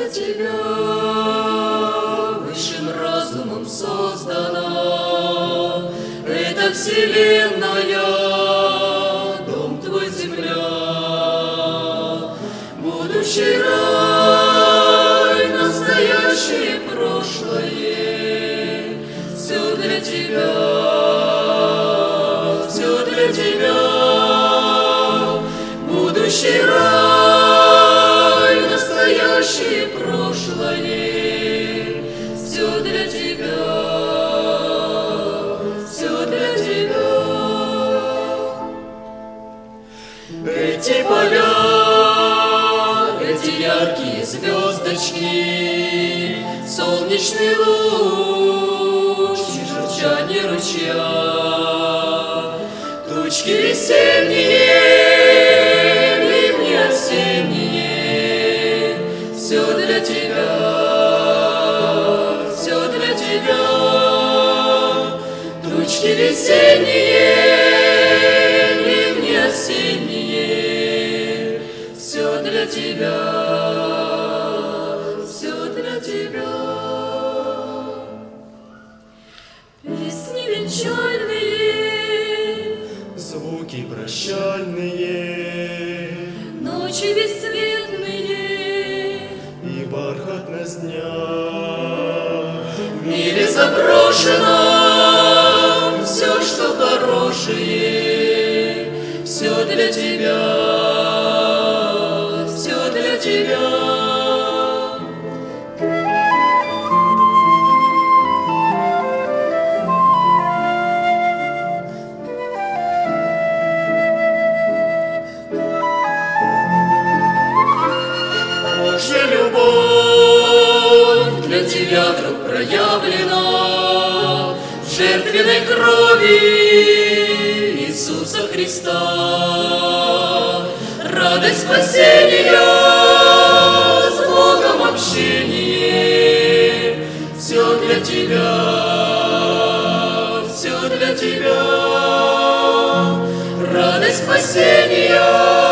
тебя высшим разумом создана. Это вселенная, дом твой, земля, будущий рай, настоящее, прошлое, все для тебя, все для тебя, будущий рай, настоящее, прошлое, все для тебя, все для тебя. Эти поля, эти яркие звездочки, солнечный луч и журчание ручья, тучки весенние, ливни осенние, все для тебя, все для тебя, тучки весенние, ливни осенние, все для тебя, все для тебя. Песни венчальные, звуки прощальные, ночи бесцветные и бархатность дня. В мире заброшено все, что хорошее, все для тебя, все для тебя. Божья любовь для тебя вдруг проявлена в жертвенной крови Иисуса Христа. Радость спасения, с Богом общение, все для тебя, все для тебя. Радость спасения,